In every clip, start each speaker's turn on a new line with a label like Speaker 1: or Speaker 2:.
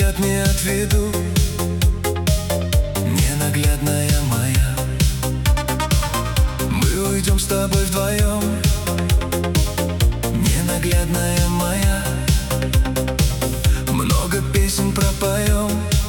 Speaker 1: взгляд не отведу, ненаглядная моя. Мы уйдем с тобой вдвоем, ненаглядная моя. Много песен пропоем,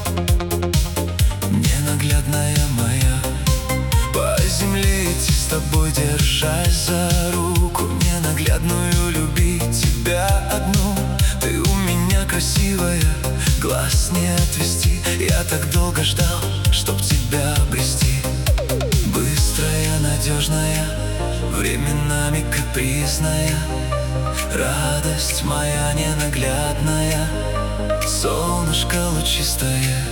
Speaker 1: ненаглядная моя. По земле идти с тобой, держась за руку, ненаглядную любить тебя одну. Ты у меня красивая, глаз не отвести. Я так долго ждал, чтоб тебя обрести. Быстрая, надежная, временами капризная, радость моя ненаглядная, солнышко лучистое.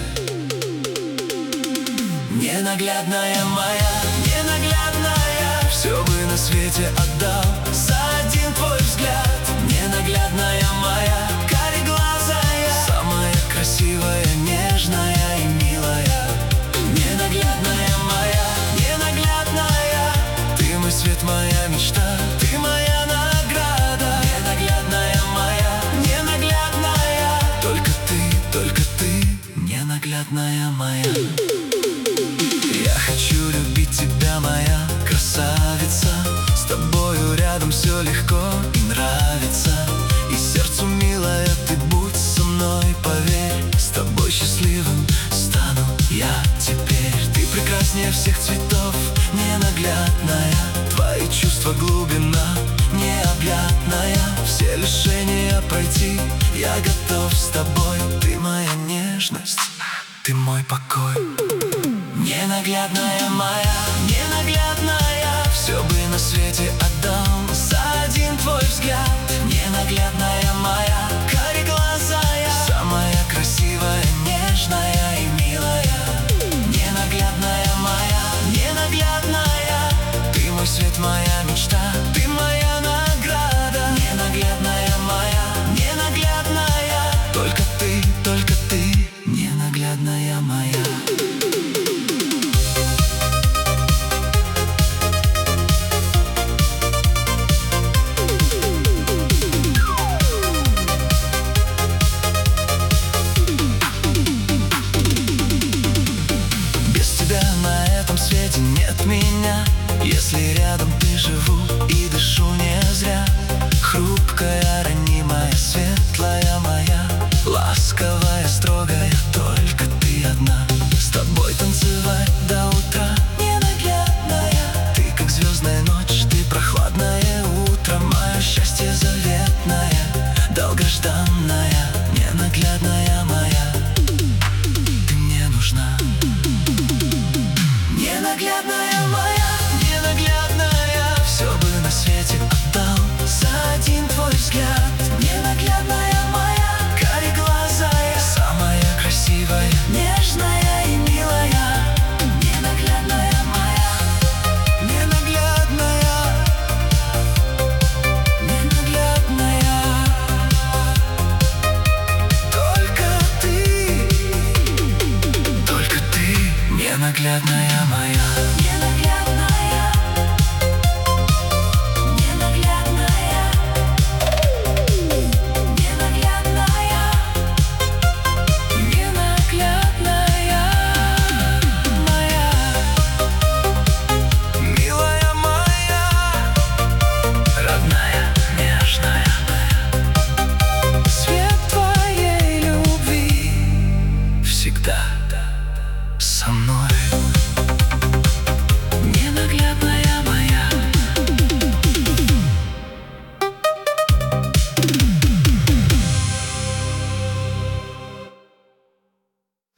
Speaker 1: Ненаглядная моя, ненаглядная, все бы на свете отдал за один твой взгляд. Ненаглядная моя, кареглазая, самая красивая, нежная и милая. Ненаглядная моя, ненаглядная, ты мой свет, моя мечта, ты моя награда. Ненаглядная моя, ненаглядная, только ты, ненаглядная моя. Я хочу любить тебя, моя красавица. С тобою рядом все легко и нравится. И сердцу милая, ты будь со мной, поверь. С тобой счастливым стану я теперь. Ты прекраснее всех цветов, ненаглядная. Твои чувства глубина необъятная. Все лишения пройти я готов с тобой. Ты моя нежность, ты мой покой. Ненаглядная моя, ненаглядная, все бы на свете отдал за один твой взгляд. Ненаглядная моя, кареглазая, самая красивая, нежная и милая. Ненаглядная моя, ненаглядная, ты мой свет, моя мечта, ты моя награда. Ненаглядная моя, ненаглядная, только ты, ненаглядная моя. Нет меня, если рядом ты, живу и дышу не зря. Хрупкая, ранимая, светлая моя, ласковая, строгая, только ты одна. С тобой танцевать до утра, ненаглядная. Ты как звездная ночь, ты прохладное утро. Мое счастье заветное, долгожданная, ненаглядная моя. Ты мне нужна. Ненаглядная моя, ненаглядная, все бы на свете отдал за один твой взгляд. Ненаглядная моя, кареглазая, самая красивая, нежная и милая. Ненаглядная моя, ненаглядная, ненаглядная, только ты, ненаглядная моя. Ненаглядная, ненаглядная, ненаглядная, ненаглядная моя, милая моя, родная, нежная, свет твоей любви всегда со мной.